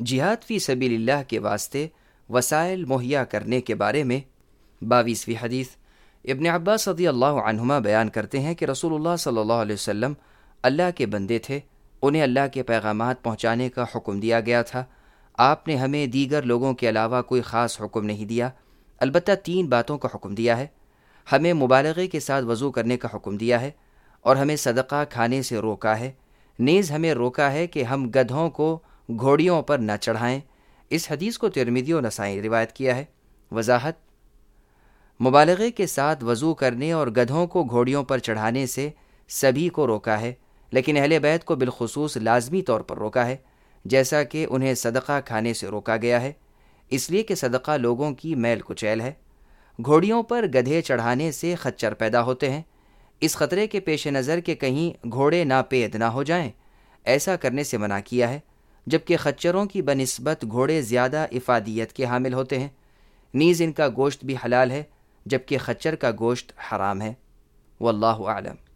جہاد فی سبیل اللہ کے واسطے وسائل مہیا کرنے کے بارے میں 22ویں حدیث۔ ابن عباس رضی اللہ عنہما بیان کرتے ہیں کہ رسول اللہ صلی اللہ علیہ وسلم اللہ کے بندے تھے، انہیں اللہ کے پیغامات پہنچانے کا حکم دیا گیا تھا۔ آپ نے ہمیں دیگر لوگوں کے علاوہ کوئی خاص حکم نہیں دیا، البتہ 3 باتوں کا حکم دیا ہے۔ ہمیں مبالغے کے ساتھ وضو کرنے کا حکم دیا ہے، اور ہمیں صدقہ کھانے سے روکا ہے، نیز ہمیں روکا ہے کہ ہم گدھوں کو گھوڑیوں پر نہ چڑھائیں۔ اس حدیث کو ترمذی و نسائی روایت کیا ہے۔ وضاحت: مبالغے کے ساتھ وضو کرنے اور گدھوں کو گھوڑیوں پر چڑھانے سے سبھی کو روکا ہے، لیکن اہل بیت کو بالخصوص لازمی طور پر روکا ہے، جیسا کہ انہیں صدقہ کھانے سے روکا گیا ہے، اس لیے کہ صدقہ لوگوں کی میل کچیل ہے۔ گھوڑیوں پر گدھے چڑھانے سے خچر پیدا ہوتے ہیں، اس خطرے کے پیش نظر کہ کہیں گھوڑے ناپید نہ ہو جائیں، ایسا کرنے سے منع کیا ہے، جبکہ خچروں کی بنسبت گھوڑے زیادہ افادیت کے حامل ہوتے ہیں۔ نیز ان کا گوشت بھی حلال ہے، جبکہ خچر کا گوشت حرام ہے۔ واللہ اعلم۔